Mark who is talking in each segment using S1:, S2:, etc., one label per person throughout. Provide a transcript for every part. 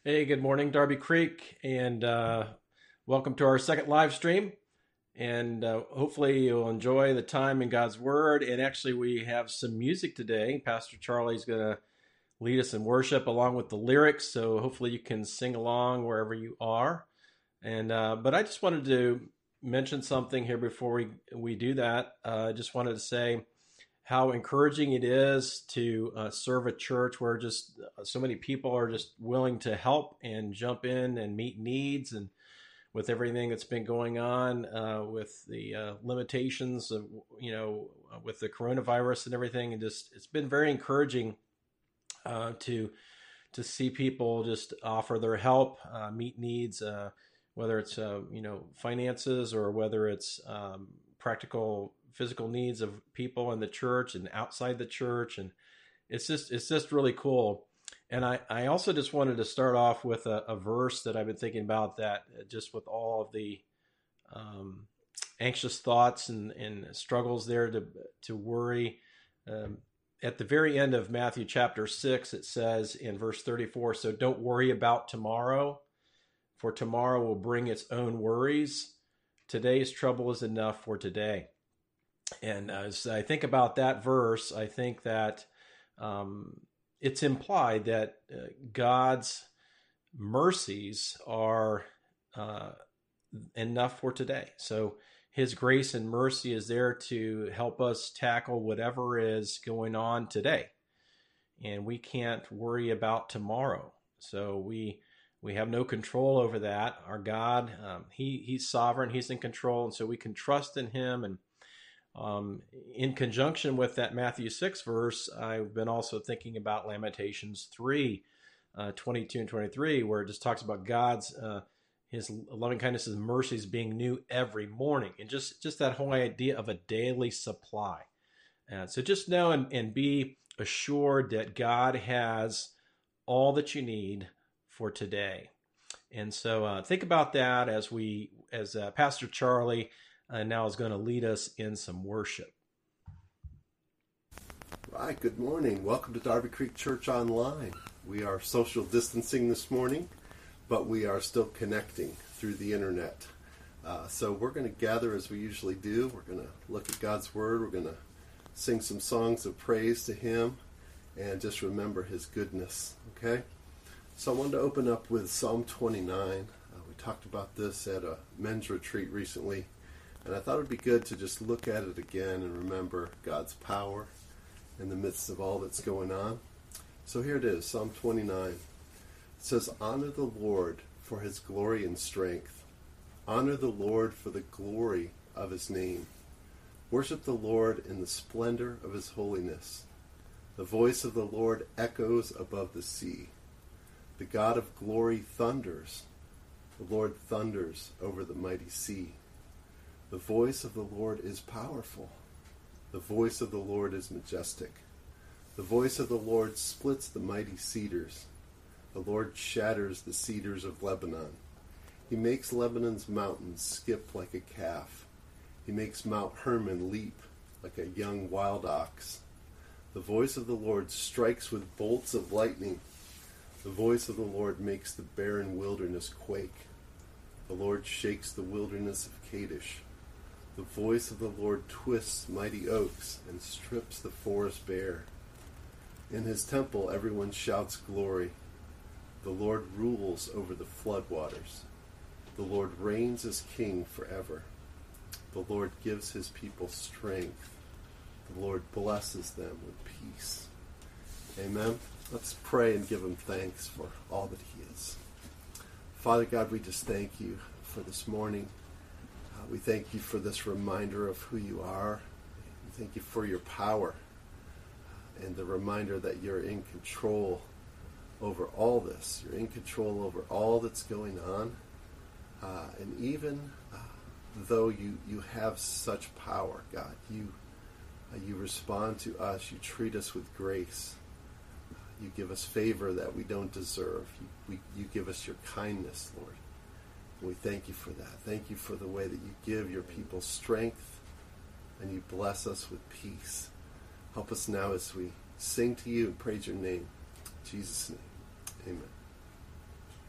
S1: Hey, good morning, Darby Creek, and welcome to our second live stream. And hopefully, you'll enjoy the time in God's Word. And actually, we have some music today. Pastor Charlie's going to lead us in worship along with the lyrics. So hopefully, you can sing along wherever you are. And but I just wanted to mention something here before we do that. I just wanted to say how encouraging it is to serve a church where just so many people are just willing to help and jump in and meet needs, and with everything that's been going on with the limitations of with the coronavirus and everything, and just it's been very encouraging to see people just offer their help, meet needs, whether it's finances or whether it's practical physical needs of people in the church and outside the church. And it's just really cool. And I also just wanted to start off with a verse that I've been thinking about, that just with all of the anxious thoughts and struggles there to worry. At the very end of Matthew chapter 6, it says in verse 34, "So don't worry about tomorrow, for tomorrow will bring its own worries. Today's trouble is enough for today." And as I think about that verse, I think that it's implied that God's mercies are enough for today. So his grace and mercy is there to help us tackle whatever is going on today. And we can't worry about tomorrow. So we have no control over that. Our God, he's sovereign, he's in control, and so we can trust in him. And in conjunction with that Matthew 6 verse, I've been also thinking about Lamentations 3, 22 and 23, where it just talks about God's, his loving kindness and mercies being new every morning. And just that whole idea of a daily supply. So just know and be assured that God has all that you need for today. And so think about that as Pastor Charlie now is going to lead us in some worship.
S2: Right, good morning. Welcome to Darby Creek Church Online. We are social distancing this morning, but we are still connecting through the internet. So we're going to gather as we usually do. We're going to look at God's Word. We're going to sing some songs of praise to Him and just remember His goodness, okay? So I wanted to open up with Psalm 29. We talked about this at a men's retreat recently. And I thought it would be good to just look at it again and remember God's power in the midst of all that's going on. So here it is, Psalm 29. It says, "Honor the Lord for his glory and strength. Honor the Lord for the glory of his name. Worship the Lord in the splendor of his holiness. The voice of the Lord echoes above the sea. The God of glory thunders. The Lord thunders over the mighty sea. The voice of the Lord is powerful. The voice of the Lord is majestic. The voice of the Lord splits the mighty cedars. The Lord shatters the cedars of Lebanon. He makes Lebanon's mountains skip like a calf. He makes Mount Hermon leap like a young wild ox. The voice of the Lord strikes with bolts of lightning. The voice of the Lord makes the barren wilderness quake. The Lord shakes the wilderness of Kadesh. The voice of the Lord twists mighty oaks and strips the forest bare. In his temple everyone shouts glory. The Lord rules over the floodwaters. The Lord reigns as king forever. The Lord gives his people strength. The Lord blesses them with peace." Amen. Let's pray and give him thanks for all that he is. Father God, we just thank you for this morning. We thank you for this reminder of who you are. We thank you for your power and the reminder that you're in control over all this. You're in control over all that's going on. And even though you have such power, God, you respond to us. You treat us with grace. You give us favor that we don't deserve. You give us your kindness, Lord. We thank you for that. Thank you for the way that you give your people strength and you bless us with peace. Help us now as we sing to you and praise your name. In Jesus' name, amen.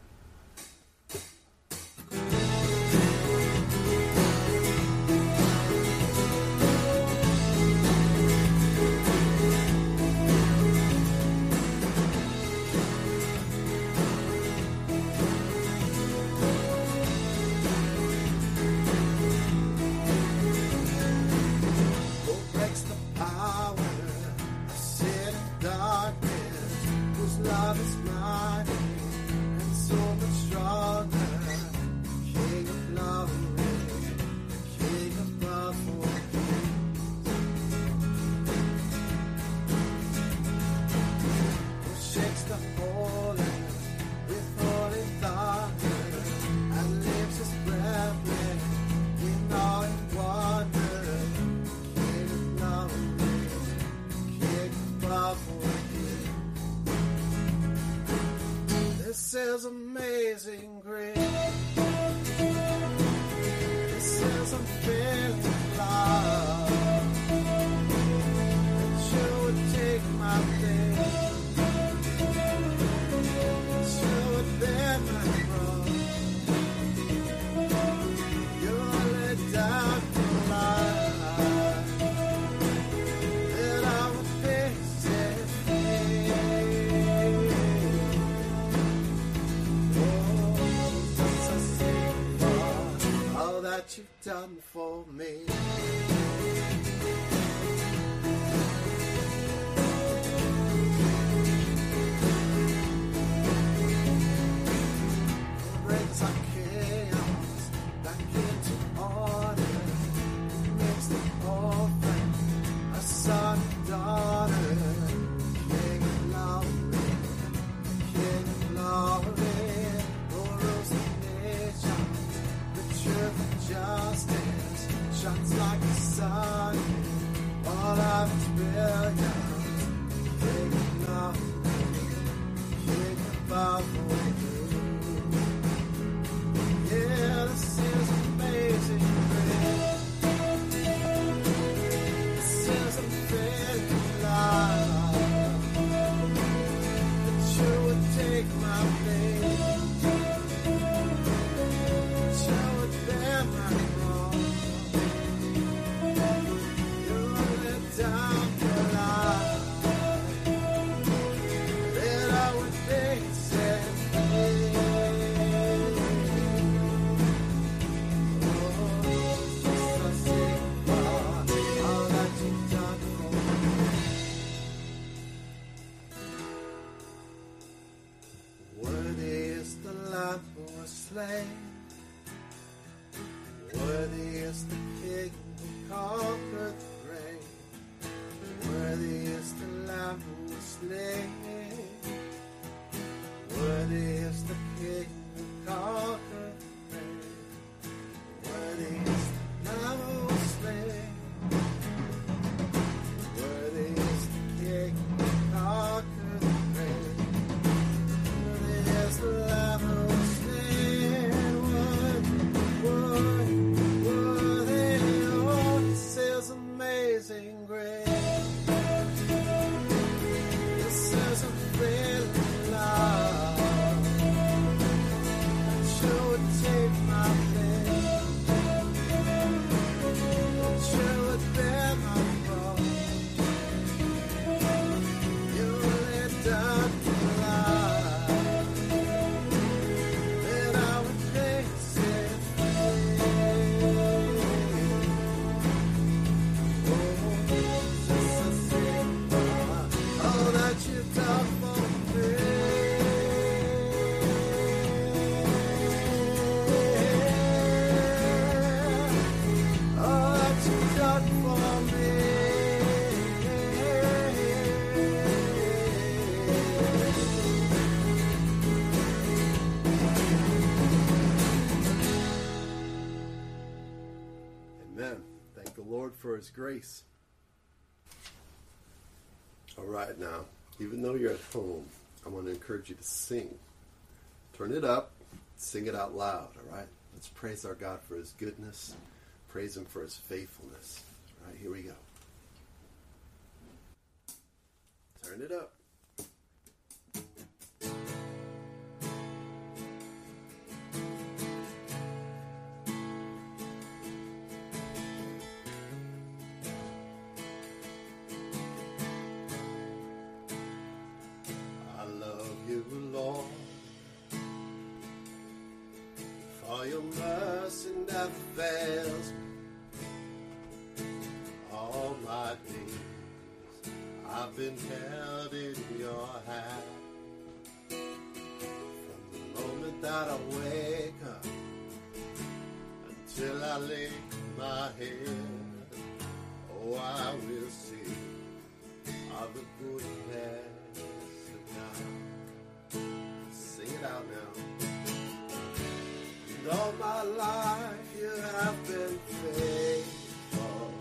S3: love is mighty and so much stronger. King of glory, King above all kings. Who shakes the whole earth with holy thunder and leaves his breath in awe and wonder. King of glory, King above all. This is amazing grace. This is unfailing love. That you would take my place. That you would bear my cross. You laid down your life. That I would face it free. That you've done for me. Brings our chaos back into order. Makes the orphan a son and daughter. King of glory, King of glory, who rules the nations. Truth and justice shines like the sun. All of its brilliance. King of glory, King above all. Yeah, this is amazing grace. This is unfailing love. That you would take my place. Worthy is the King who conquered the grave. Worthy is the Lamb who was slain. Worthy is the King who conquered the grave. Worthy is the Lamb who was slain. Worthy is the King who conquered the grave. Worthy is the Lamb who was slain. Amazing grace. This is unfailing love. That you would take my place. That you would bear my cross. You laid down your life. That I would face it you've done for me. Oh, that you've done for me.
S2: Amen. Thank the Lord for His grace. All right, now, even though you're at home, I want to encourage you to sing. Turn it up, sing it out loud, all right? Let's praise our God for His goodness, praise Him for His faithfulness. All right, here we go. Turn it up. For your mercy never fails me. All my days I've been held in your hand. wake up, until I lay my head. Oh, I will sing of the goodness of God. Sing it out now. And all my life you have been faithful.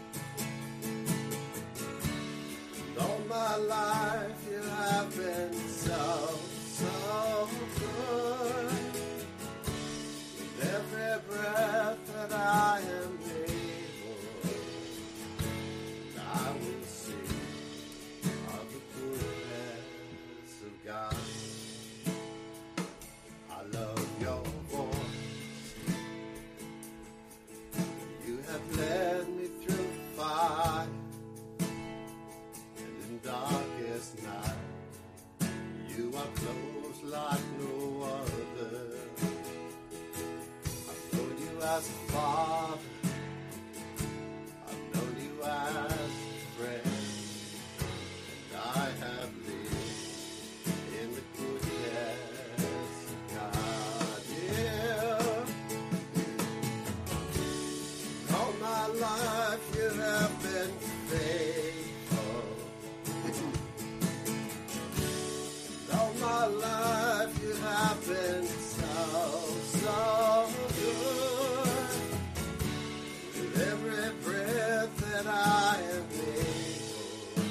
S2: And all my life you have been so good. With every breath that I am able, I will sing of the goodness of God. I love your voice. You have led me through fire and in darkest night. You are close like no other. I've known you as a father. I've known you as a friend. And I have lived in the goodness of God. Yeah. All my life you have been faithful. All my life you have been so good. With every breath that I am able,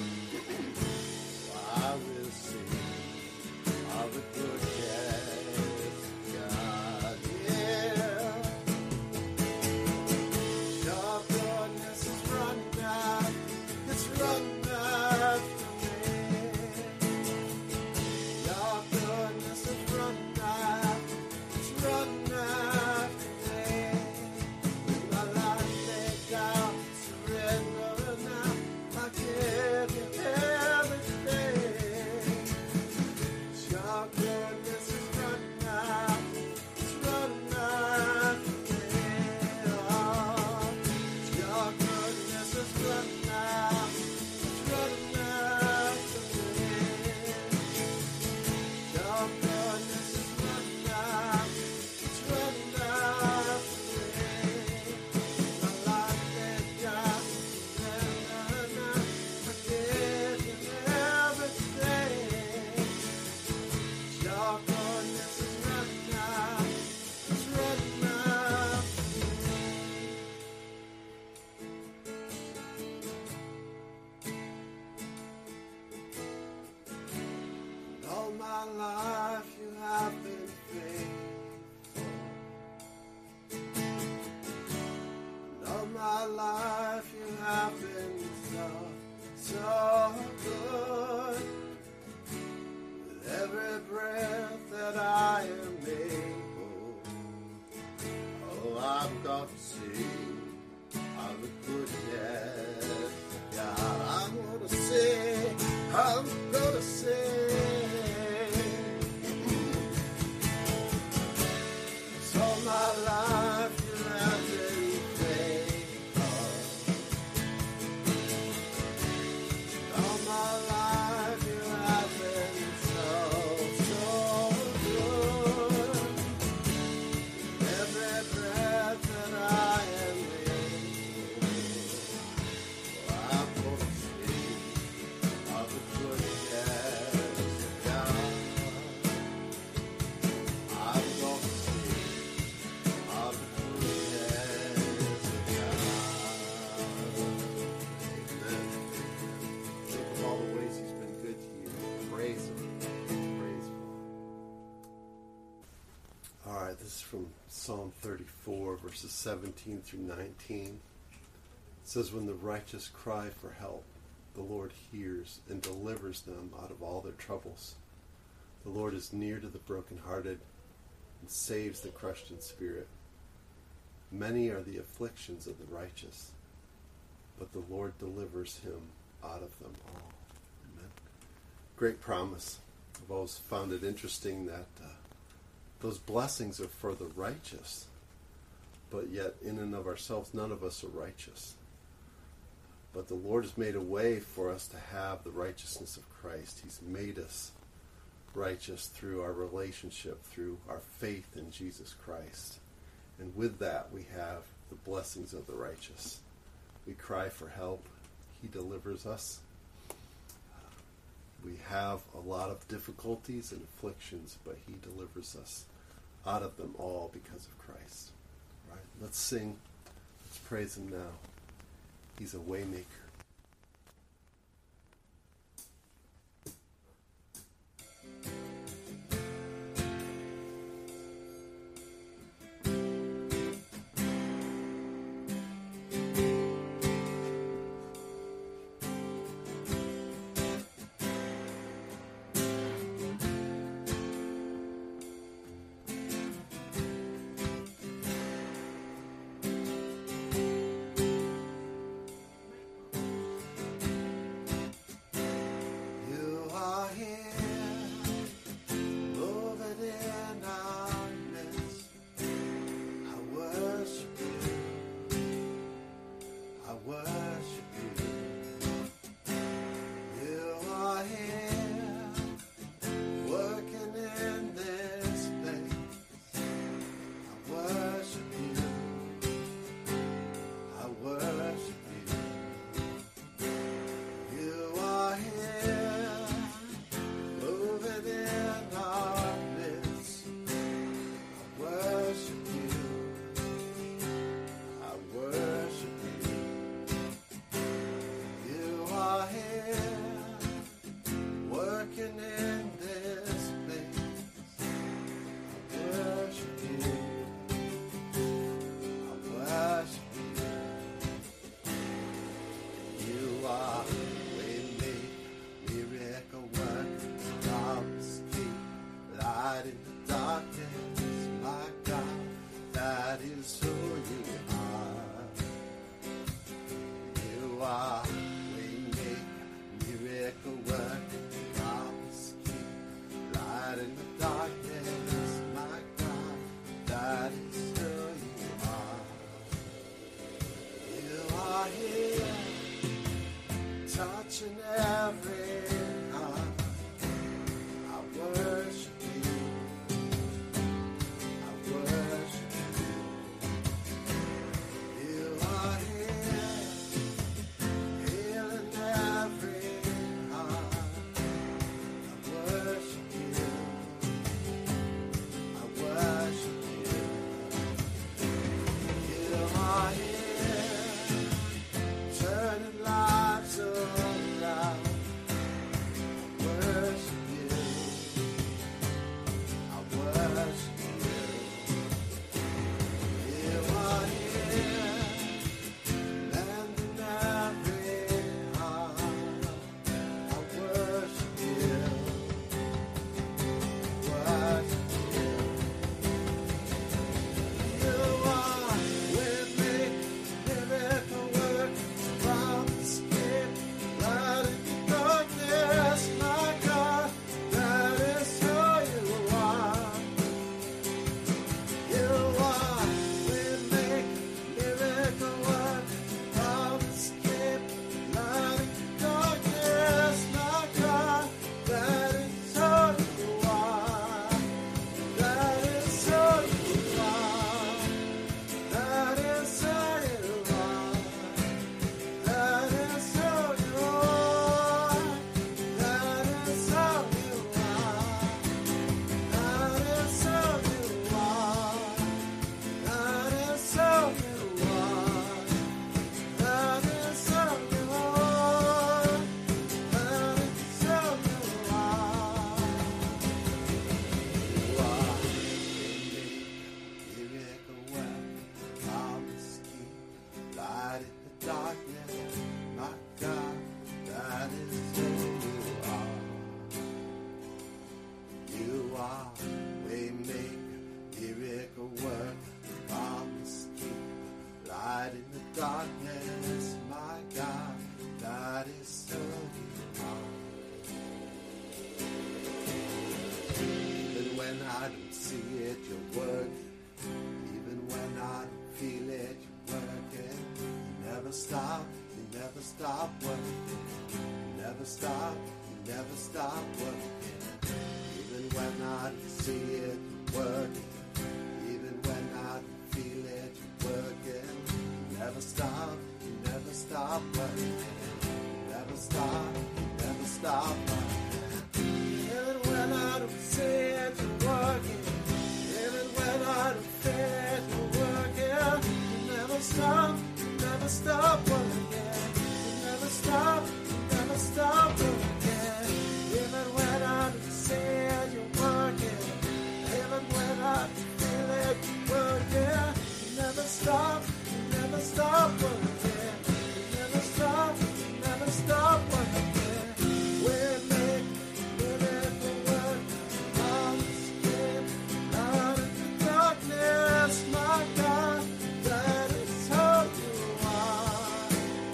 S2: I will sing of the goodness of God. Yeah. Your goodness is running out. It's running after me. Your goodness is running out. It's running after me. With my life laid down, surrender now. I give you everything. Your goodness is running out. It's running after me. Oh, your goodness is running out. It's running after me. Your goodness is running out. It's running after me. My life laid down, surrender now. I give you everything. Your goodness is running out. It's running after me. And all my life you have been faithful. And all my life you have been so good. With every breath that I am able, oh, I'm going to sing of the goodness of God. I'm going to sing. I'm going to sing. So all my life you have been faithful. All my life you have been so good. Every breath that I am able, I'm going to sing of the goodness of God. I'm going to sing of the goodness of God. Amen. Think of all the ways He's been good to you. Praise Him. Praise Him. All right, this is from Psalm 34, verses 17 through 19. It says, when the righteous cry for help, the Lord hears and delivers them out of all their troubles. The Lord is near to the brokenhearted and saves the crushed in spirit. Many are the afflictions of the righteous, but the Lord delivers him out of them all. Amen. Great promise. I've always found it interesting that those blessings are for the righteous, but yet in and of ourselves, none of us are righteous. But the Lord has made a way for us to have the righteousness of Christ. He's made us righteous through our relationship, through our faith in Jesus Christ. And with that, we have the blessings of the righteous. We cry for help. He delivers us. We have a lot of difficulties and afflictions, but he delivers us out of them all because of Christ. Right? Let's sing. Let's praise him now. He's a way maker.
S3: Touching every heart, I worship you. I worship you. You are here, healing every heart. I worship you. I worship you. You are here, turning lives around. I worship you. I worship you. You are here, mending every heart. I worship you. Worship you. You are with me, miracle work, promise keep, light in the darkness, my God, that is who you are. You are with me, miracle work, promise keep, light in the darkness, my God, that is who you are. That is who you are. That is who you are. That is who you are. That is who you are. That is who you are. That is who you are. That is who you are. That is who you are. You are miracle work, promise keep, light in the darkness, my God, that is who you are. You are way maker, miracle work, promise keep, light in the darkness, my God, that is who you are. Even when I don't see it, you're working. Even when I don't feel it, you're working. You never stop working. You never stop working. Even when I see it working, even when I feel it working. You never stop working. You never stop working. Even when I don't see it working, even when I don't feel it working, you never stop working. You never stop working. Even when I don't see it, you're working. Even when I feel it working, you never stop working. You never stop working. We make miracle work. I'm out of the darkness, my God. That is how you are.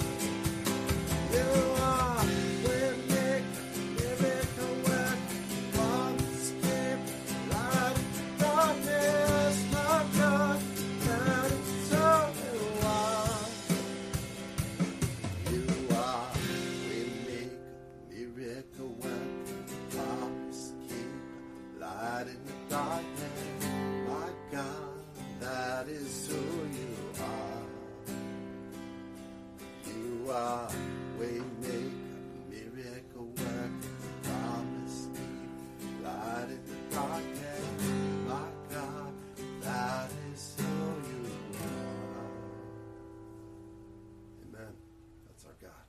S3: You are. We make miracle work. One skip out of the darkness, my God. That is how you are. You are. We make miracle work. Promise keep light in the darkness, my God. That is who you are. You are. We make miracle work. Promise keep light in the darkness, my God. That is who you are. Amen. That's our God.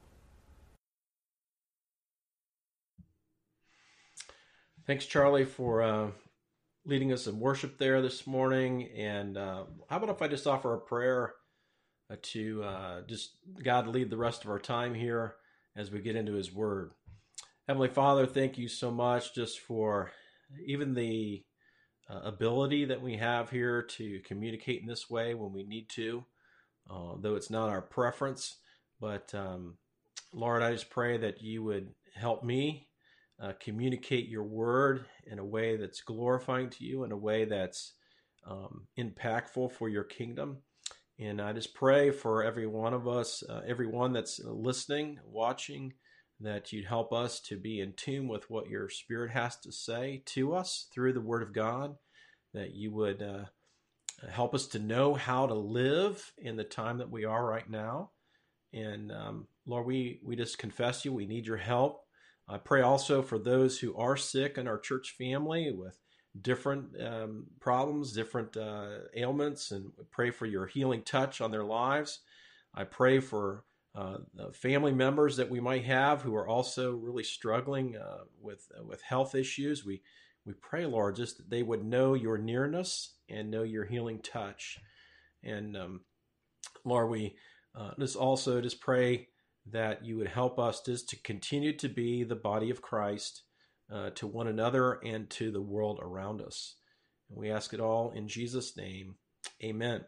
S1: Thanks, Charlie, for leading us in worship there this morning. And how about if I just offer a prayer to just God lead the rest of our time here as we get into His Word. Heavenly Father, thank you so much just for even the ability that we have here to communicate in this way when we need to, though it's not our preference. But Lord, I just pray that you would help me communicate your word in a way that's glorifying to you, in a way that's impactful for your kingdom. And I just pray for every one of us, everyone that's listening, watching, that you'd help us to be in tune with what your Spirit has to say to us through the Word of God, that you would help us to know how to live in the time that we are right now. And Lord, we just confess you, we need your help. I pray also for those who are sick in our church family with different problems, different ailments, and pray for your healing touch on their lives. I pray for family members that we might have who are also really struggling with health issues. We pray, Lord, just that they would know your nearness and know your healing touch. And Lord, we just pray that you would help us just to continue to be the body of Christ to one another and to the world around us. And we ask it all in Jesus' name. Amen.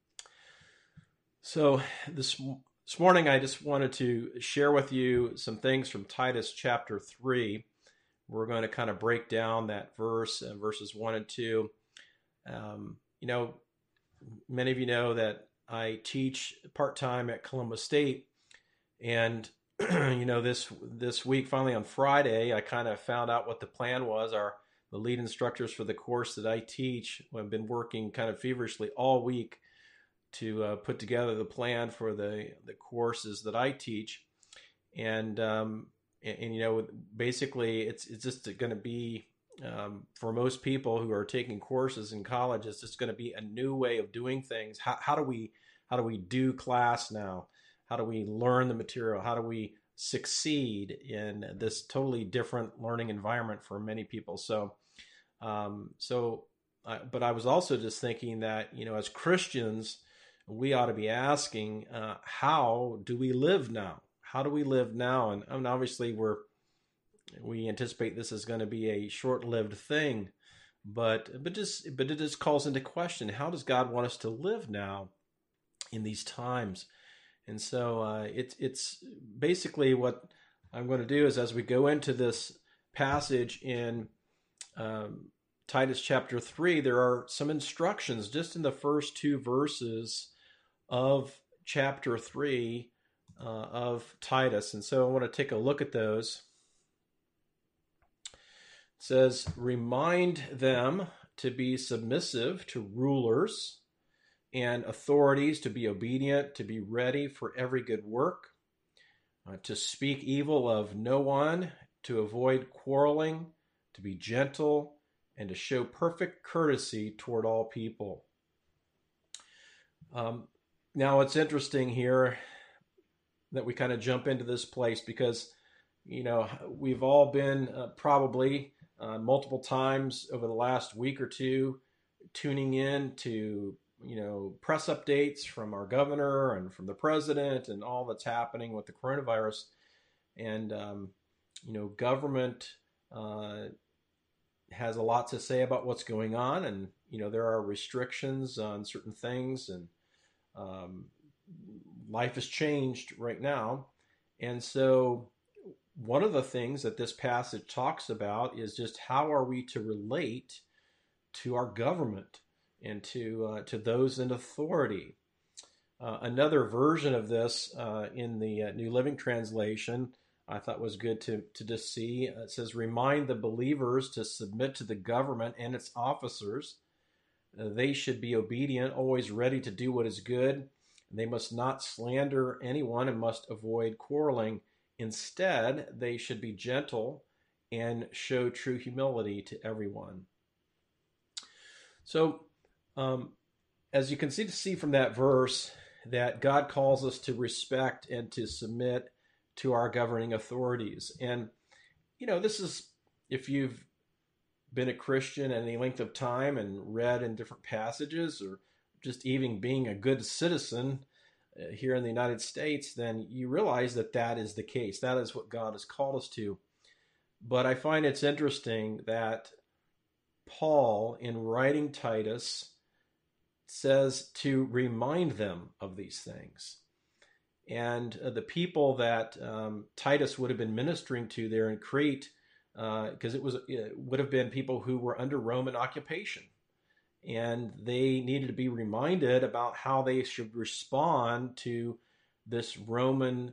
S1: So this morning, I just wanted to share with you some things from Titus chapter 3. We're going to kind of break down that verse, verses 1 and 2. Many of you know that I teach part-time at Columbus State. And, this week, finally on Friday, I kind of found out what the plan was. The lead instructors for the course that I teach have been working kind of feverishly all week to put together the plan for the courses that I teach. And basically it's just going to be, for most people who are taking courses in college, it's just going to be a new way of doing things. How do we do class now? How do we learn the material? How do we succeed in this totally different learning environment for many people? But I was also just thinking that, as Christians, we ought to be asking, how do we live now? How do we live now? And obviously we anticipate this is going to be a short-lived thing, but it just calls into question, how does God want us to live now in these times? And so it's basically what I'm going to do is, as we go into this passage in Titus chapter 3, there are some instructions just in the first two verses of chapter 3 of Titus. And so I want to take a look at those. says, remind them to be submissive to rulers and authorities, to be obedient, to be ready for every good work, to speak evil of no one, to avoid quarreling, to be gentle, and to show perfect courtesy toward all people. Now, it's interesting here that we kind of jump into this place because, we've all been probably multiple times over the last week or two tuning in to, press updates from our governor and from the president and all that's happening with the coronavirus. And, government has a lot to say about what's going on. And, there are restrictions on certain things, and life has changed right now. And so one of the things that this passage talks about is just how are we to relate to our government and to those in authority. Another version of this in the New Living Translation I thought was good to just see. It says, remind the believers to submit to the government and its officers. They should be obedient, always ready to do what is good. They must not slander anyone and must avoid quarreling. Instead, they should be gentle and show true humility to everyone. So, as you can see from that verse, that God calls us to respect and to submit to our governing authorities. And, this is, if you've been a Christian any length of time and read in different passages, or just even being a good citizen here in the United States, then you realize that that is the case. That is what God has called us to. But I find it's interesting that Paul, in writing Titus, says to remind them of these things. And the people that Titus would have been ministering to there in Crete, because it would have been people who were under Roman occupation. And they needed to be reminded about how they should respond to this Roman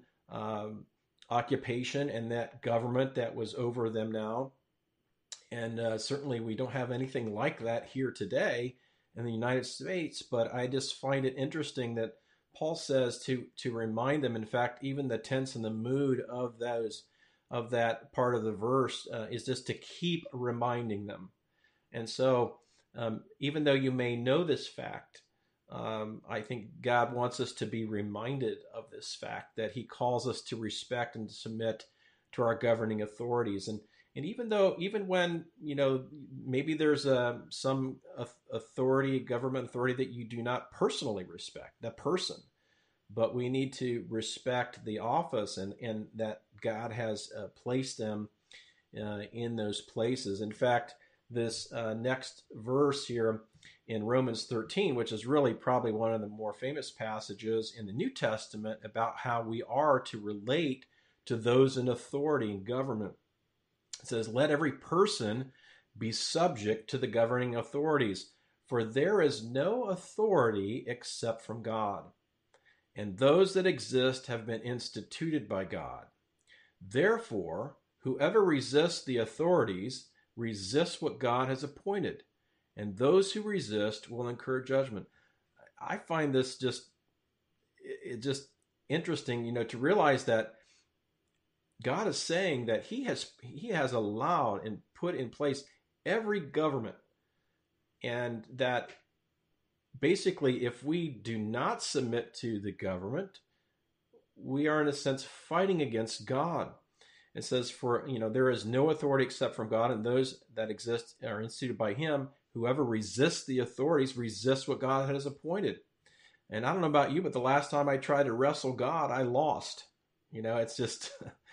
S1: occupation and that government that was over them now. And certainly we don't have anything like that here today in the United States, but I just find it interesting that Paul says to remind them. In fact, even the tense and the mood of that part of the verse is just to keep reminding them. And so even though you may know this fact, I think God wants us to be reminded of this fact, that he calls us to respect and to submit to our governing authorities. And even when, maybe there's some authority, government authority that you do not personally respect, the person, but we need to respect the office and that God has placed them in those places. In fact, this next verse here in Romans 13, which is really probably one of the more famous passages in the New Testament about how we are to relate to those in authority and government. It says, let every person be subject to the governing authorities, for there is no authority except from God, and those that exist have been instituted by God. Therefore, whoever resists the authorities resists what God has appointed, and those who resist will incur judgment. I find this just interesting, to realize that God is saying that he has allowed and put in place every government, and that basically if we do not submit to the government, we are in a sense fighting against God. It says, for, there is no authority except from God, and those that exist are instituted by him. Whoever resists the authorities resists what God has appointed. And I don't know about you, but the last time I tried to wrestle God, I lost. It's just,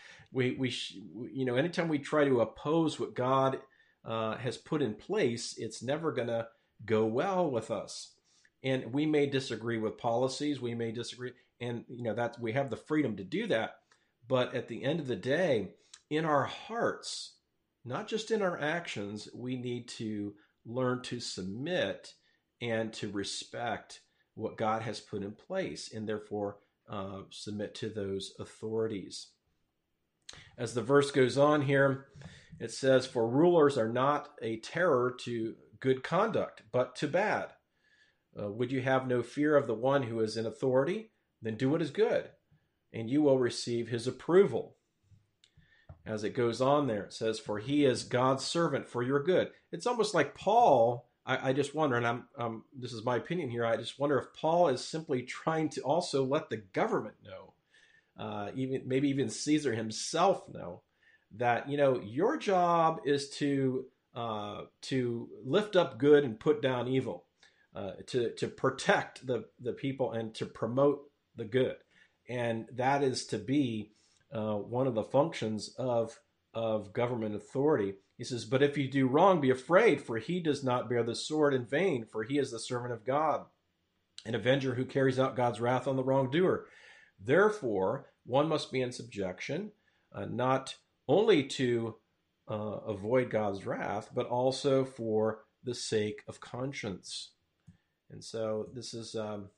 S1: anytime we try to oppose what God has put in place, it's never going to go well with us. And we may disagree with policies, we may disagree, and that we have the freedom to do that. But at the end of the day, in our hearts, not just in our actions, we need to learn to submit and to respect what God has put in place, and therefore submit to those authorities. As the verse goes on here, It says, "For rulers are not a terror to good conduct, but to bad. Would you have no fear of the one who is in authority? Then do what is good, and you will receive his approval." As it goes on there, it says, "For he is God's servant for your good." It's almost like Paul, I just wonder, and this is my opinion here, I just wonder if Paul is simply trying to also let the government know, maybe even Caesar himself know, that, your job is to lift up good and put down evil, to protect the people and to promote the good. And that is to be one of the functions of government authority. He says, "But if you do wrong, be afraid, for he does not bear the sword in vain, for he is the servant of God, an avenger who carries out God's wrath on the wrongdoer. Therefore, one must be in subjection, not only to avoid God's wrath, but also for the sake of conscience." And so this is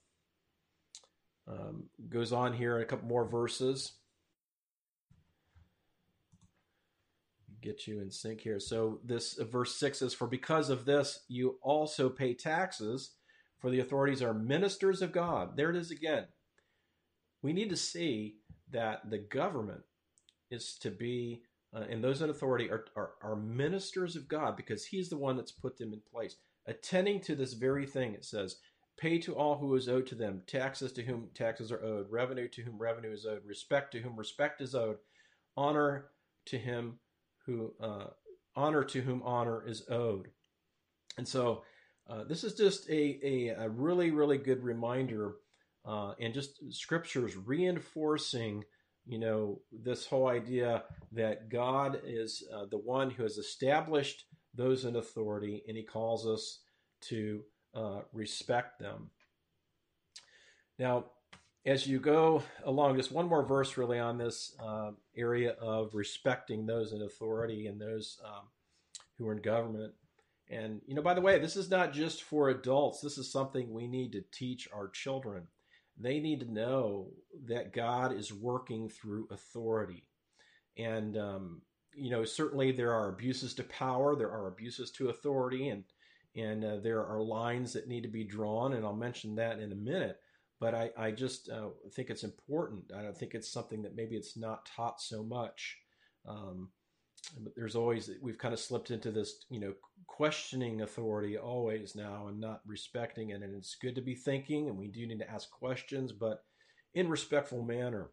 S1: goes on here in a couple more verses. Get you in sync here. So this verse 6 says, "For because of this you also pay taxes, for the authorities are ministers of God." There it is again. We need to see that the government is to be, and those in authority are ministers of God, because he's the one that's put them in place. Attending to this very thing, it says, "Pay to all who is owed to them, taxes to whom taxes are owed, revenue to whom revenue is owed, respect to whom respect is owed, honor to him honor to whom honor is owed." And so this is just a really, really good reminder, and just scriptures reinforcing, this whole idea that God is the one who has established those in authority, and he calls us to respect them. Now, as you go along, just one more verse really on this area of respecting those in authority and those who are in government. And, by the way, this is not just for adults. This is something we need to teach our children. They need to know that God is working through authority. And, certainly there are abuses to power, there are abuses to authority, and there are lines that need to be drawn, and I'll mention that in a minute. But I just think it's important. I don't think it's something that maybe it's not taught so much. But there's always, we've kind of slipped into this, questioning authority always now and not respecting it. And it's good to be thinking, and we do need to ask questions, but in respectful manner.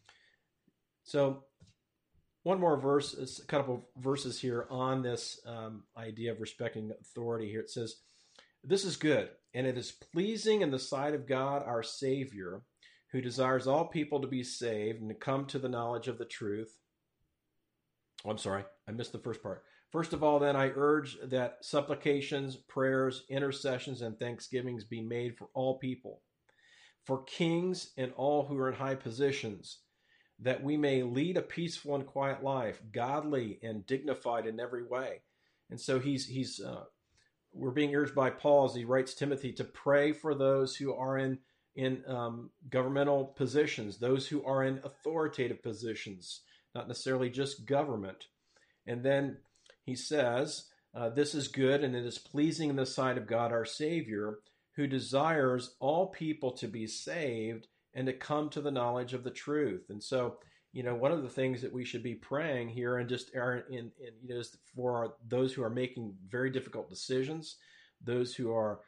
S1: So one more verse, a couple of verses here on this idea of respecting authority here. It says, "This is good, and it is pleasing in the sight of God our Savior, who desires all people to be saved and to come to the knowledge of the truth." Oh, I'm sorry, I missed the first part. "First of all, then, I urge that supplications, prayers, intercessions, and thanksgivings be made for all people, for kings and all who are in high positions, that we may lead a peaceful and quiet life, godly and dignified in every way." And so we're being urged by Paul, as he writes Timothy, to pray for those who are in governmental positions, those who are in authoritative positions, not necessarily just government. And then he says, "This is good, and it is pleasing in the sight of God our Savior, who desires all people to be saved and to come to the knowledge of the truth." And so, one of the things that we should be praying here, and just are is for those who are making very difficult decisions, those who are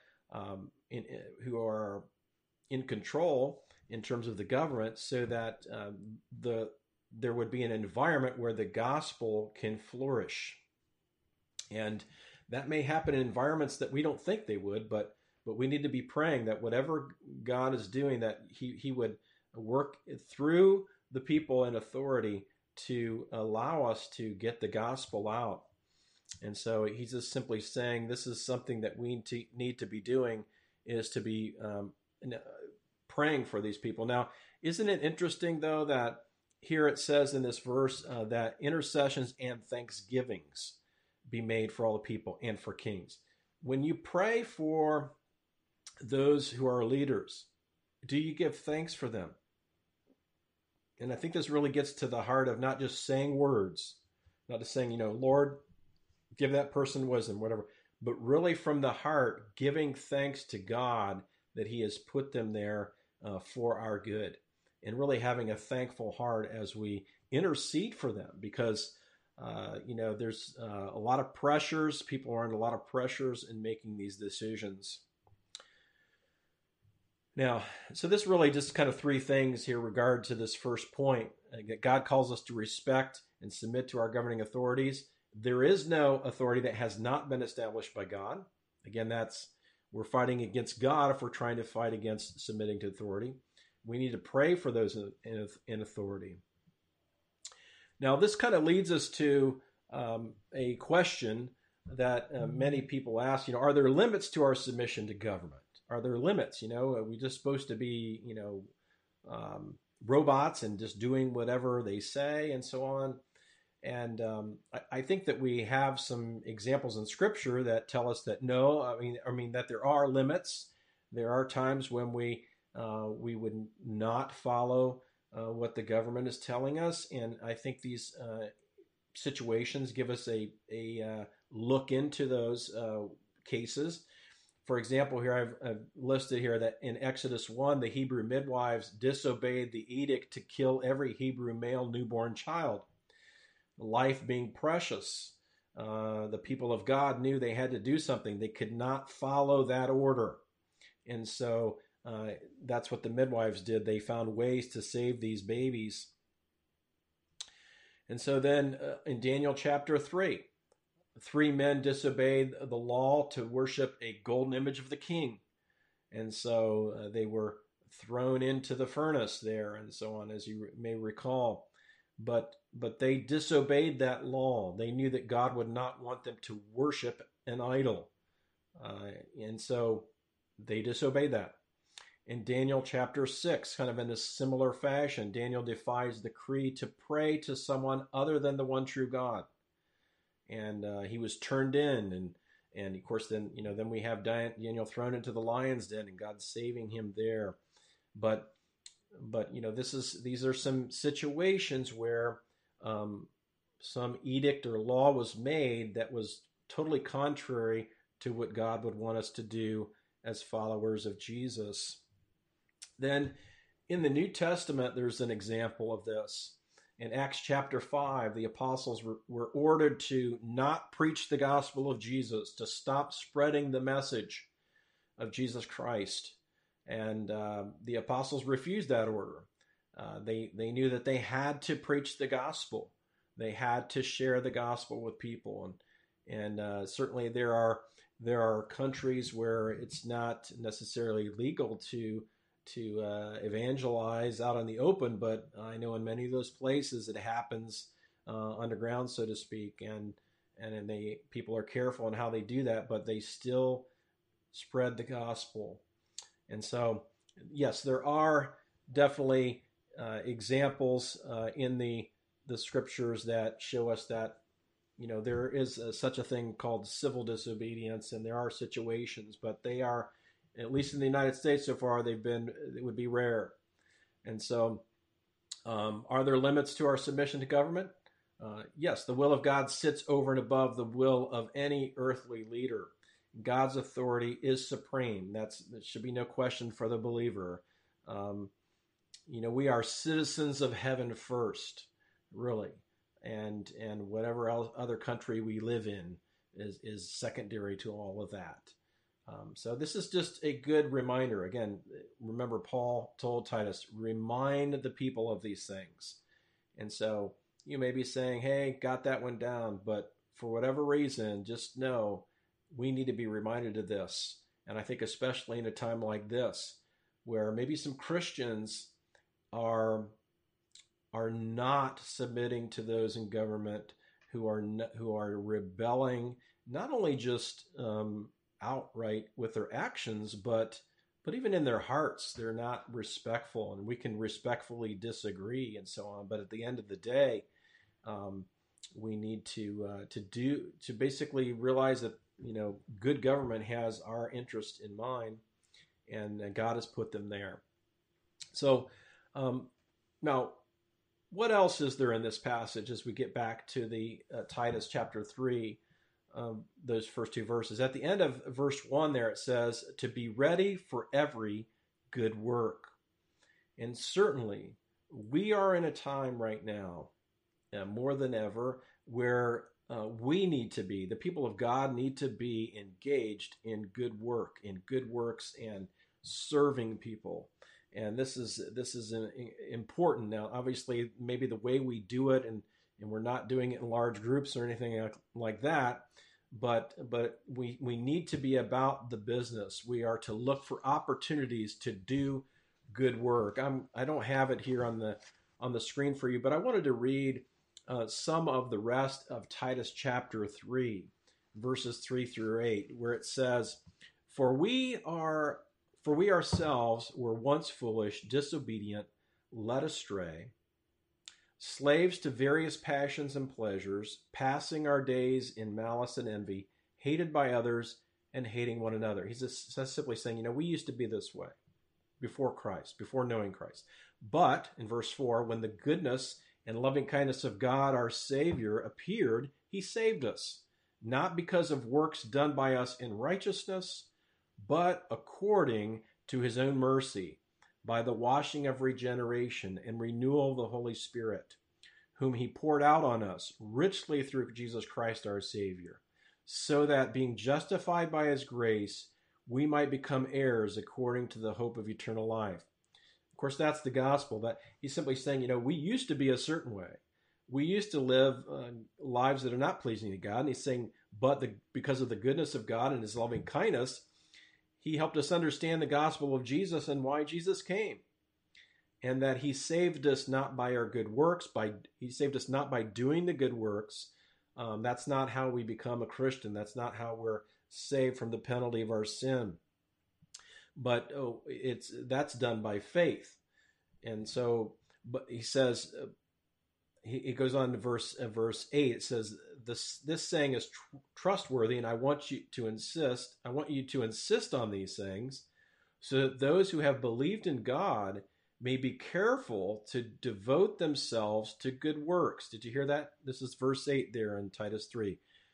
S1: in control in terms of the government, so that there would be an environment where the gospel can flourish. And that may happen in environments that we don't think they would, but we need to be praying that whatever God is doing, that he would work through the people in authority to allow us to get the gospel out. And so he's just simply saying this is something that we need to be doing, is to be praying for these people. Now, isn't it interesting, though, that here it says in this verse that intercessions and thanksgivings be made for all the people and for kings. When you pray for those who are leaders, do you give thanks for them? And I think this really gets to the heart of not just saying words, Not just saying, Lord, give that person wisdom, whatever, but really from the heart, giving thanks to God that he has put them there for our good, and really having a thankful heart as we intercede for them, because there's a lot of pressures. People are under a lot of pressures in making these decisions. Now, so this really just kind of three things here regard to this first point. God calls us to respect and submit to our governing authorities. There is no authority that has not been established by God. Again, we're fighting against God if we're trying to fight against submitting to authority. We need to pray for those in authority. Now, this kind of leads us to a question that many people ask, are there limits to our submission to government? Are there limits? Are we just supposed to be, robots and just doing whatever they say and so on? And I think that we have some examples in Scripture that tell us that no, I mean that there are limits. There are times when we would not follow what the government is telling us, and I think these situations give us a look into those cases. For example, here I've listed here that in Exodus 1, the Hebrew midwives disobeyed the edict to kill every Hebrew male newborn child. Life being precious, the people of God knew they had to do something. They could not follow that order. And so that's what the midwives did. They found ways to save these babies. And so then in Daniel chapter 3, 3 men disobeyed the law to worship a golden image of the king. And so they were thrown into the furnace there and so on, as you may recall. But they disobeyed that law. They knew that God would not want them to worship an idol. And so they disobeyed that. In Daniel chapter 6, kind of in a similar fashion, Daniel defies the decree to pray to someone other than the one true God. And he was turned in, and of course then we have Daniel thrown into the lion's den, and God saving him there. But these are some situations where some edict or law was made that was totally contrary to what God would want us to do as followers of Jesus. Then in the New Testament, there's an example of this. In Acts chapter 5, the apostles were ordered to not preach the gospel of Jesus, to stop spreading the message of Jesus Christ. And the apostles refused that order. They knew that they had to preach the gospel. They had to share the gospel with people. And certainly there are countries where it's not necessarily legal to evangelize out in the open, but I know in many of those places it happens underground, so to speak, and people are careful in how they do that, but they still spread the gospel. And so, yes, there are definitely examples in the scriptures that show us that there is such a thing called civil disobedience, and there are situations, but they are, at least in the United States so far, it would be rare. And so are there limits to our submission to government? Yes, the will of God sits over and above the will of any earthly leader. God's authority is supreme. There should be no question for the believer. We are citizens of heaven first, really. And whatever other country we live in is secondary to all of that. So this is just a good reminder. Again, remember Paul told Titus, remind the people of these things. And so you may be saying, hey, got that one down, but for whatever reason, just know we need to be reminded of this. And I think especially in a time like this, where maybe some Christians are not submitting to those in government who are rebelling, not only just outright with their actions, but even in their hearts, they're not respectful, and we can respectfully disagree and so on. But at the end of the day, we need to basically realize that good government has our interest in mind, and God has put them there. So now, what else is there in this passage as we get back to the Titus chapter 3, those first two verses? At the end of verse 1 there, it says, to be ready for every good work. And certainly, we are in a time right now, more than ever, where we need to be, the people of God need to be engaged in good work, in good works and serving people. And this is important. Now, obviously, maybe the way we do it, and we're not doing it in large groups or anything like that, but we need to be about the business. We are to look for opportunities to do good work. I don't have it here on the screen for you, but I wanted to read some of the rest of Titus chapter 3, verses 3 through 8, where it says, For we ourselves were once foolish, disobedient, led astray, slaves to various passions and pleasures, passing our days in malice and envy, hated by others and hating one another. He's just simply saying, we used to be this way before Christ, before knowing Christ. But, in verse 4, when the goodness and loving kindness of God, our Savior, appeared, he saved us, not because of works done by us in righteousness, but according to his own mercy, by the washing of regeneration and renewal of the Holy Spirit, whom he poured out on us richly through Jesus Christ our Savior, so that being justified by his grace, we might become heirs according to the hope of eternal life. Of course, that's the gospel. That he's simply saying, we used to be a certain way. We used to live lives that are not pleasing to God. And he's saying, but because of the goodness of God and his loving kindness, he helped us understand the gospel of Jesus and why Jesus came. And that he saved us not by our good works, he saved us not by doing the good works. That's not how we become a Christian. That's not how we're saved from the penalty of our sin. But that's done by faith. And so, but he says, he goes on to verse 8. It says, this saying is trustworthy, and I want you to insist on these things, so that those who have believed in God may be careful to devote themselves to good works. Did you hear that? This is verse 8 there in Titus 3.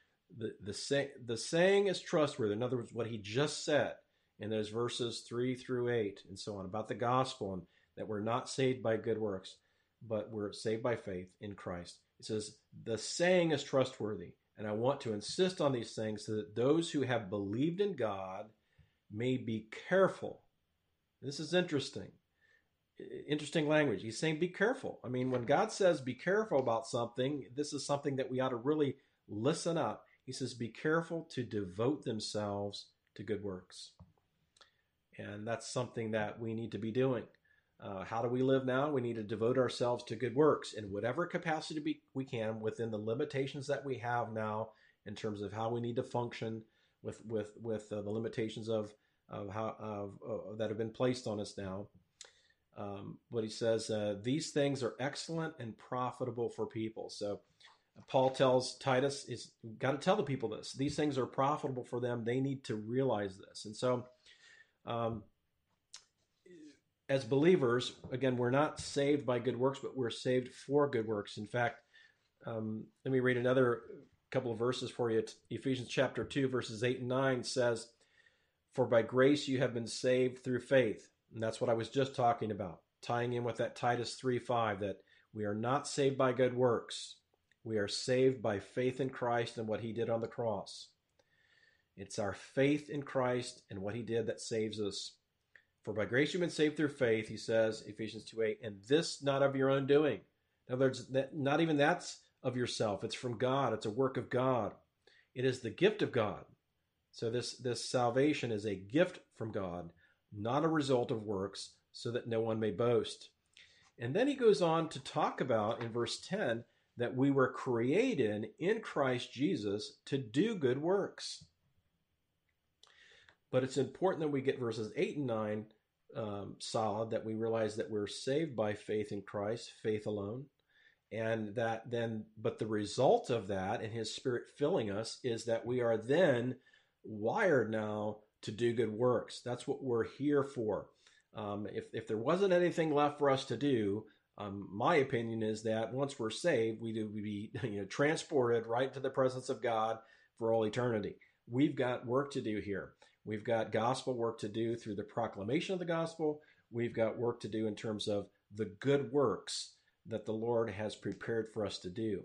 S1: The saying is trustworthy. In other words, what he just said in those verses 3 through 8 and so on about the gospel, and that we're not saved by good works, but we're saved by faith in Christ. It says, the saying is trustworthy, and I want to insist on these things so that those who have believed in God may be careful. This is interesting language. He's saying be careful. I mean, when God says be careful about something, this is something that we ought to really listen up. He says be careful to devote themselves to good works. And that's something that we need to be doing. How do we live now? We need to devote ourselves to good works in whatever capacity we can within the limitations that we have now in terms of how we need to function with the limitations of how that have been placed on us now. But he says, these things are excellent and profitable for people. So Paul tells Titus, you've got to tell the people this. These things are profitable for them. They need to realize this. And so as believers, again, we're not saved by good works, but we're saved for good works. In fact, let me read another couple of verses for you. Ephesians chapter 2, verses 8 and 9 says, for by grace you have been saved through faith. And that's what I was just talking about, tying in with that Titus 3:5, that we are not saved by good works. We are saved by faith in Christ and what he did on the cross. It's our faith in Christ and what he did that saves us. For by grace you've been saved through faith, he says, Ephesians 2:8, and this not of your own doing. In other words, not even that's of yourself. It's from God. It's a work of God. It is the gift of God. So this salvation is a gift from God, not a result of works, so that no one may boast. And then he goes on to talk about, in verse 10, that we were created in Christ Jesus to do good works. But it's important that we get verses 8 and 9 solid, that we realize that we're saved by faith in Christ, faith alone. And that then, but the result of that and his Spirit filling us is that we are then wired now to do good works. That's what we're here for. If there wasn't anything left for us to do, My opinion is that once we're saved, we be transported right to the presence of God for all eternity. We've got work to do here. We've got gospel work to do through the proclamation of the gospel. We've got work to do in terms of the good works that the Lord has prepared for us to do.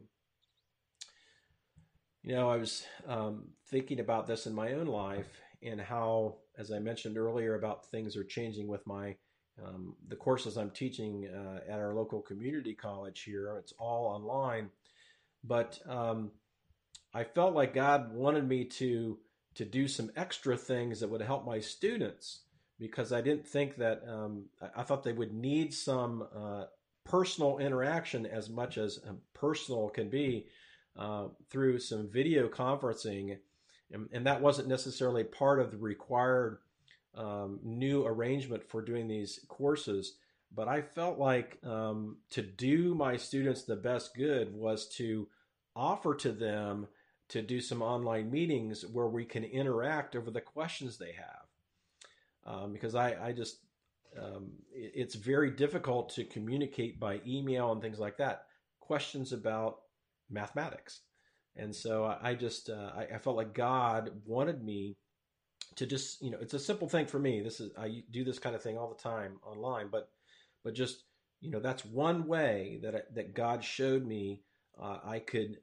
S1: I was thinking about this in my own life and how, as I mentioned earlier, about things are changing with the courses I'm teaching at our local community college here. It's all online, but I felt like God wanted me to do some extra things that would help my students, because I didn't think that I thought they would need some personal interaction as much as personal can be through some video conferencing, and that wasn't necessarily part of the required new arrangement for doing these courses. But I felt like to do my students the best good was to offer to them to do some online meetings where we can interact over the questions they have. Because I just, it's very difficult to communicate by email and things like that, questions about mathematics. And so I felt like God wanted me to just, it's a simple thing for me. I do this kind of thing all the time online, but just, that's one way that God showed me I could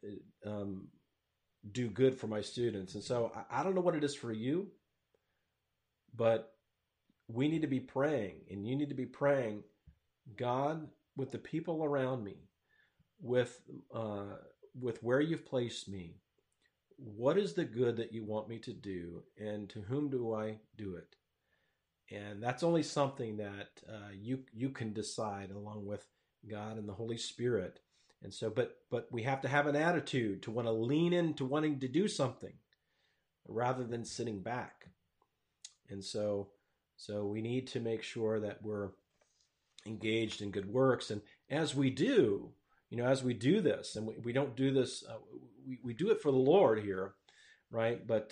S1: do good for my students. And so I don't know what it is for you, but we need to be praying, and you need to be praying, God, with the people around me, with where you've placed me, what is the good that you want me to do, and to whom do I do it? And that's only something that you can decide along with God and the Holy Spirit. And so, but we have to have an attitude to want to lean into wanting to do something rather than sitting back. And so we need to make sure that we're engaged in good works. And as we do this, and we don't do this, we do it for the Lord here, right? But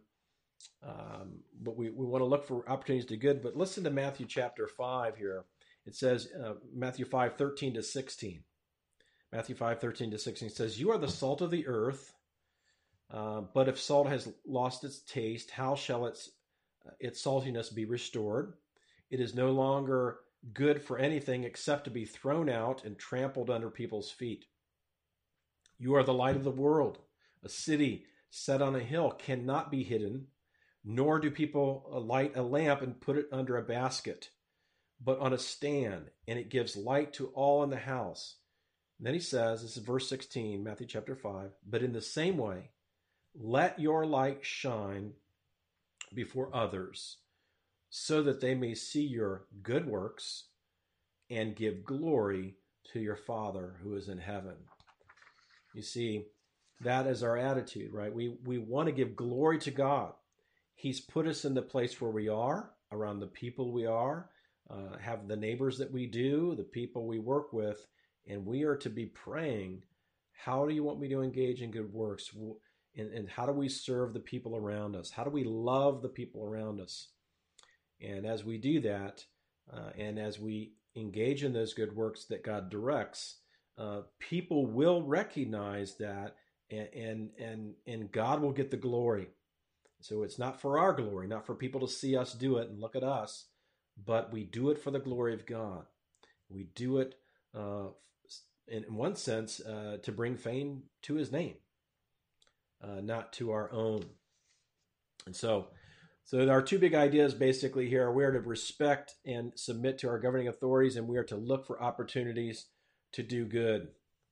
S1: we want to look for opportunities to do good. But listen to Matthew chapter 5 here. It says, Matthew 5:13-16. Matthew 5:13-16 says, "You are the salt of the earth, but if salt has lost its taste, how shall its saltiness be restored? It is no longer good for anything except to be thrown out and trampled under people's feet. You are the light of the world. A city set on a hill cannot be hidden, nor do people light a lamp and put it under a basket, but on a stand, and it gives light to all in the house." And then he says, this is verse 16, Matthew chapter 5, "But in the same way, let your light shine before others, so that they may see your good works and give glory to your Father who is in heaven." You see, that is our attitude, right? We want to give glory to God. He's put us in the place where we are, around the people we are, have the neighbors that we do, the people we work with, and we are to be praying, how do you want me to engage in good works? And how do we serve the people around us? How do we love the people around us? And as we do that, and as we engage in those good works that God directs, people will recognize that, and God will get the glory. So it's not for our glory, not for people to see us do it and look at us, but we do it for the glory of God. We do it in one sense to bring fame to his name, not to our own. And so there are two big ideas basically here. We are to respect and submit to our governing authorities, and we are to look for opportunities to do good.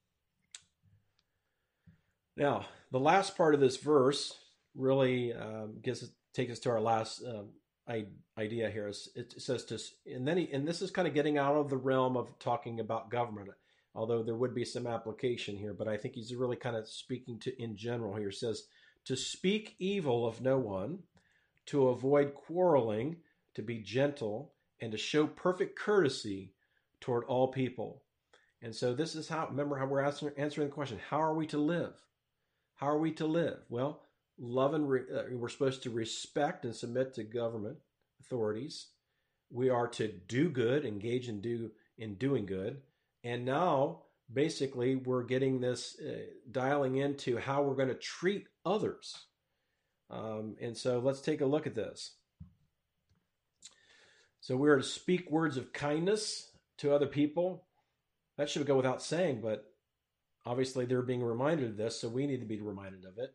S1: Now, the last part of this verse really takes us to our last idea here. It says and this is kind of getting out of the realm of talking about government, although there would be some application here, but I think he's really kind of speaking to in general here. It says, "To speak evil of no one, to avoid quarreling, to be gentle, and to show perfect courtesy toward all people." And so this is remember how we're answering the question, how are we to live? How are we to live? Well, love and we're supposed to respect and submit to government authorities. We are to do good, engage in doing good, And now, basically, we're getting this dialing into how we're going to treat others. And so let's take a look at this. So we're to speak words of kindness to other people. That should go without saying, but obviously they're being reminded of this, so we need to be reminded of it.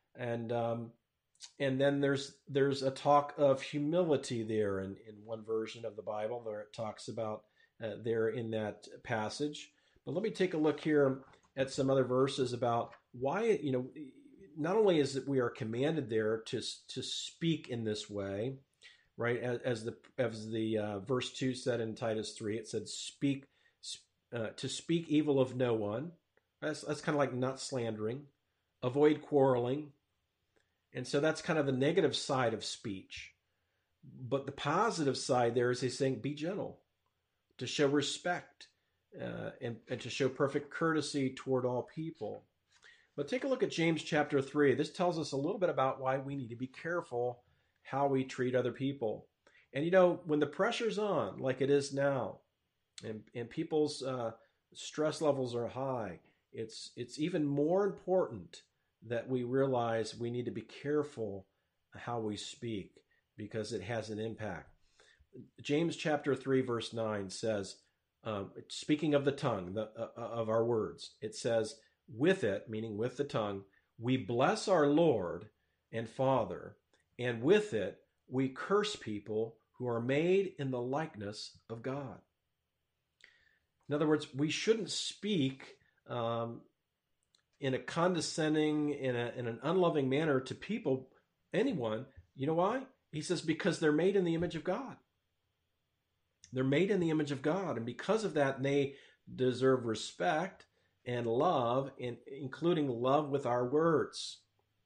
S1: And then there's a talk of humility there in one version of the Bible, where it talks about there in that passage. But let me take a look here at some other verses about why, not only is it we are commanded there to speak in this way, right? As the verse 2 said in Titus 3, it said to speak evil of no one. That's kind of like not slandering, avoid quarreling. And so that's kind of the negative side of speech. But the positive side there is he's saying be gentle, to show respect, and to show perfect courtesy toward all people. But take a look at James chapter 3. This tells us a little bit about why we need to be careful how we treat other people. And when the pressure's on, like it is now, and people's stress levels are high, it's even more important that we realize we need to be careful how we speak, because it has an impact. James chapter 3 verse 9 says, speaking of the tongue, of our words, it says, with it, meaning with the tongue, we bless our Lord and Father, and with it we curse people who are made in the likeness of God. In other words, we shouldn't speak in a condescending, in an unloving manner to people, anyone. You know why? He says because they're made in the image of God. They're made in the image of God, and because of that, they deserve respect and love, including love with our words.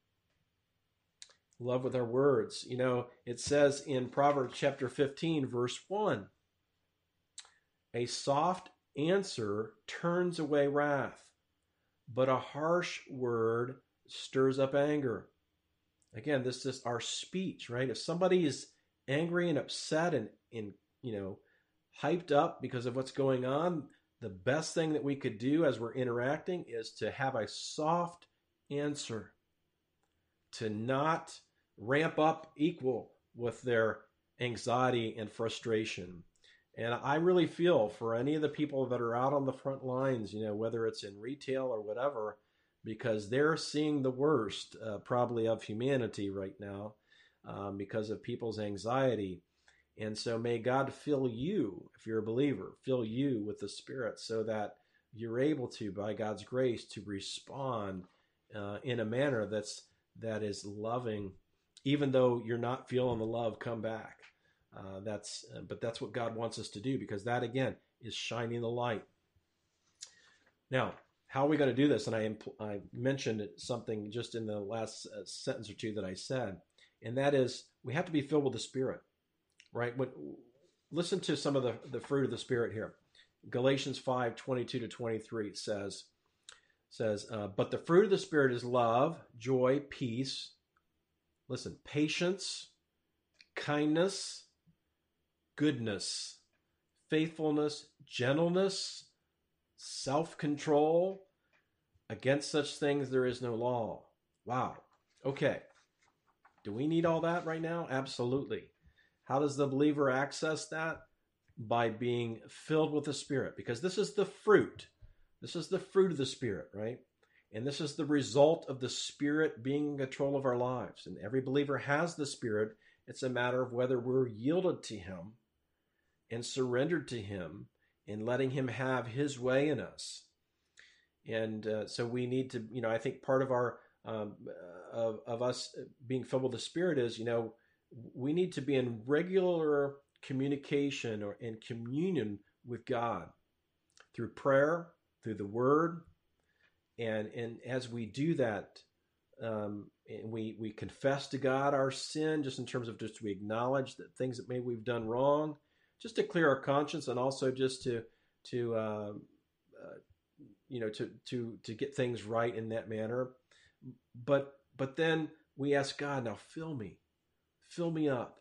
S1: Love with our words. It says in Proverbs chapter 15, verse 1, a soft answer turns away wrath, but a harsh word stirs up anger. Again, this is our speech, right? If somebody is angry and upset and hyped up because of what's going on, the best thing that we could do as we're interacting is to have a soft answer, to not ramp up equal with their anxiety and frustration. And I really feel for any of the people that are out on the front lines, whether it's in retail or whatever, because they're seeing the worst probably of humanity right now because of people's anxiety. And so may God fill you, if you're a believer, fill you with the Spirit so that you're able to, by God's grace, to respond in a manner that is loving, even though you're not feeling the love come back. But that's what God wants us to do, because that, again, is shining the light. Now, how are we going to do this? And I mentioned something just in the last sentence or two that I said, and that is we have to be filled with the Spirit. Right? Listen to some of the fruit of the Spirit here. Galatians 5:22-23 says, but the fruit of the Spirit is love, joy, peace. Listen, patience, kindness, goodness, faithfulness, gentleness, self-control. Against such things there is no law. Wow. Okay. Do we need all that right now? Absolutely. How does the believer access that? By being filled with the Spirit, because this is the fruit. This is the fruit of the Spirit, right? And this is the result of the Spirit being in control of our lives. And every believer has the Spirit. It's a matter of whether we're yielded to Him and surrendered to Him and letting Him have His way in us. And so we need to, I think part of our of us being filled with the Spirit is, we need to be in regular communication or in communion with God through prayer, through the Word. And as we do that, and we confess to God our sin, just in terms of just we acknowledge that things that maybe we've done wrong, just to clear our conscience, and also just to get things right in that manner. But then we ask God, now fill me up.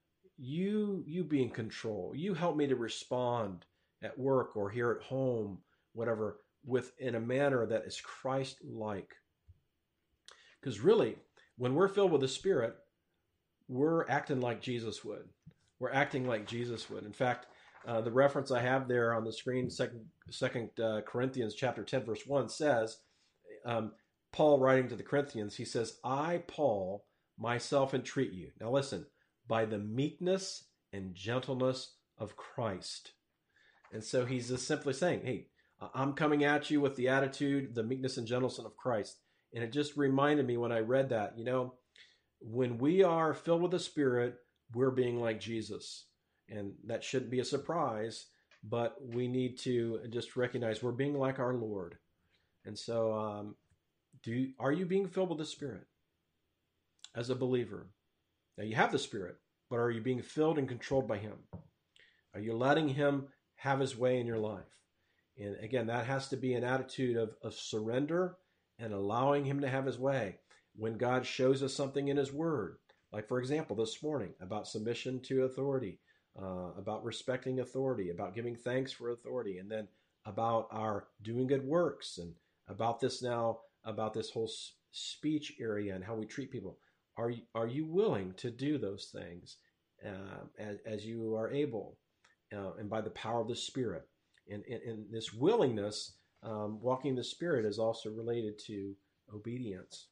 S1: You be in control. You help me to respond at work or here at home whatever, in a manner that is Christ-like. Because really, when we're filled with the Spirit, we're acting like Jesus would. We're acting like Jesus would. In fact, the reference I have there on the screen, Second Corinthians chapter 10, verse 1 says, Paul writing to the Corinthians, he says, I, Paul, myself entreat you. Now listen, by the meekness and gentleness of Christ. And so he's just simply saying, hey, I'm coming at you with the attitude, the meekness and gentleness of Christ. And it just reminded me when I read that, when we are filled with the Spirit, we're being like Jesus. And that shouldn't be a surprise, but we need to just recognize we're being like our Lord. And so are you being filled with the Spirit as a believer? Now you have the Spirit, but are you being filled and controlled by Him? Are you letting Him have His way in your life? And again, that has to be an attitude of surrender and allowing Him to have His way. When God shows us something in His Word, like for example, this morning about submission to authority, about respecting authority, about giving thanks for authority, and then about our doing good works, and about this whole speech area and how we treat people. Are you willing to do those things as you are able, and by the power of the Spirit? And this willingness, walking in the Spirit, is also related to obedience.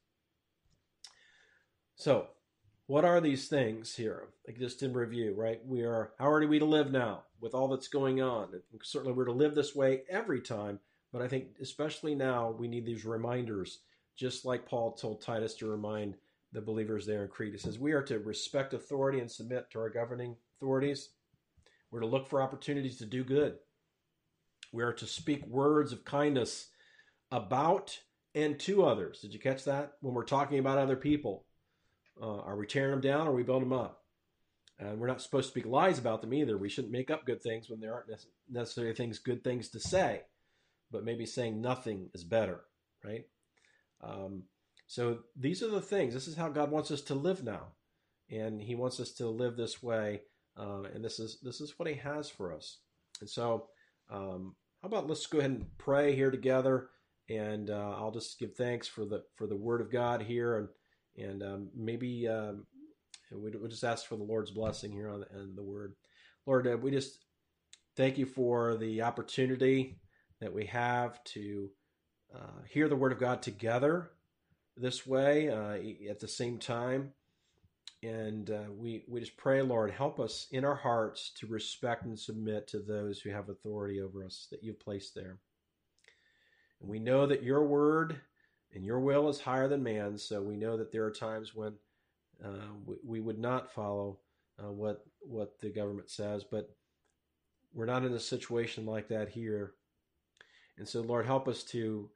S1: So, what are these things here? Like just in review, right? How are we to live now with all that's going on? And certainly we're to live this way every time, but I think especially now we need these reminders, just like Paul told Titus to remind the believers there in Crete. He says, we are to respect authority and submit to our governing authorities. We're to look for opportunities to do good. We are to speak words of kindness about and to others. Did you catch that? When we're talking about other people, are we tearing them down or are we building them up? And we're not supposed to speak lies about them either. We shouldn't make up good things when there aren't necessarily good things to say, but maybe saying nothing is better, right? So these are the things. This is how God wants us to live now, and He wants us to live this way. And this is what He has for us. And so, how about let's go ahead and pray here together, and I'll just give thanks for the Word of God here, and maybe we'll just ask for the Lord's blessing here on the Word. Lord, we just thank You for the opportunity that we have to hear the Word of God together this way at the same time. And we just pray, Lord, help us in our hearts to respect and submit to those who have authority over us that You've placed there. And we know that Your word and Your will is higher than man's, so we know that there are times when we would not follow what the government says, but we're not in a situation like that here. And so, Lord, help us to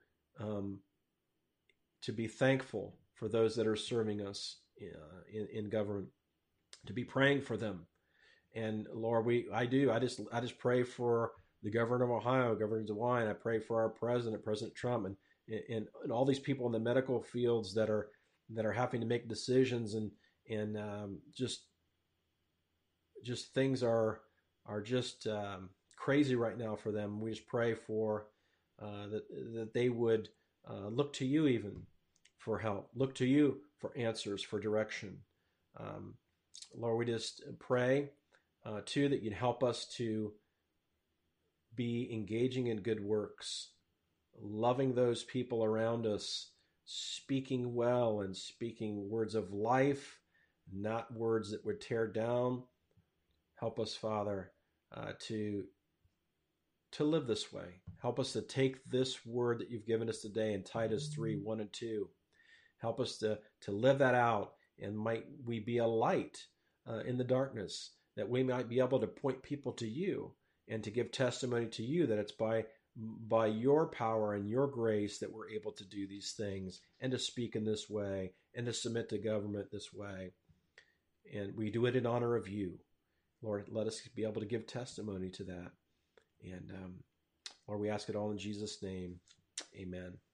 S1: be thankful for those that are serving us in government, to be praying for them. And Lord, I just pray for the governor of Ohio, Governor DeWine. I pray for our president, President Trump, and all these people in the medical fields that are having to make decisions, and just things are just crazy right now for them. We just pray for that they would look to You even for help, look to You for answers, for direction. Lord, we just pray too that You'd help us to be engaging in good works, loving those people around us, speaking well and speaking words of life, not words that would tear down. Help us, Father, to live this way. Help us to take this word that You've given us today in Titus 3:1 and 2. Help us to live that out, and might we be a light in the darkness, that we might be able to point people to You and to give testimony to You that it's by Your power and Your grace that we're able to do these things, and to speak in this way, and to submit to government this way. And we do it in honor of You. Lord, let us be able to give testimony to that. And Lord, we ask it all in Jesus' name. Amen.